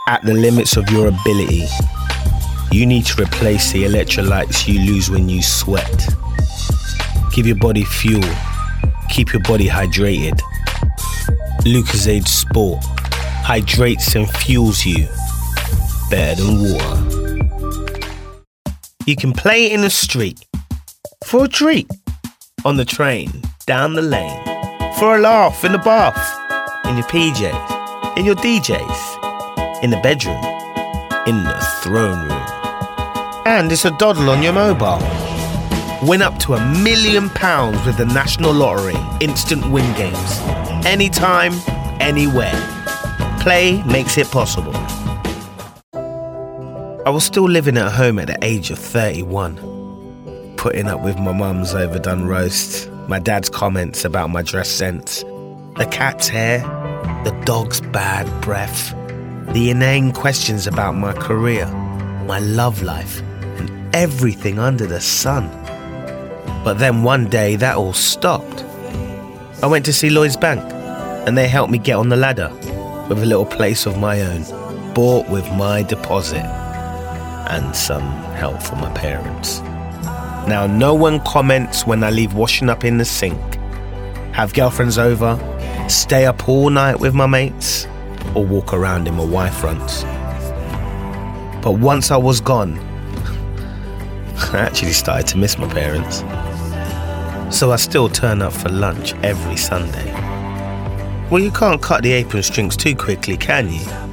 at the limits of your ability. You need to replace the electrolytes you lose when you sweat. Give your body fuel. Keep your body hydrated. Lucozade Sport hydrates and fuels you better than water. You can play in the street, for a treat, on the train, down the lane, for a laugh in the bath, in your PJs, in your DJs, in the bedroom, in the throne room. And it's a doddle on your mobile. Win up to £1 million with the National Lottery instant win games. Anytime, anywhere. Play makes it possible. I was still living at home at the age of 31. Putting up with my mum's overdone roasts, my dad's comments about my dress sense, the cat's hair, the dog's bad breath, the inane questions about my career, my love life, and everything under the sun. But then one day that all stopped. I went to see Lloyds Bank and they helped me get on the ladder with a little place of my own, bought with my deposit and some help from my parents. Now no one comments when I leave washing up in the sink, have girlfriends over, stay up all night with my mates, or walk around in my Y fronts. But once I was gone, I actually started to miss my parents. So I still turn up for lunch every Sunday. Well, you can't cut the apron strings too quickly, can you?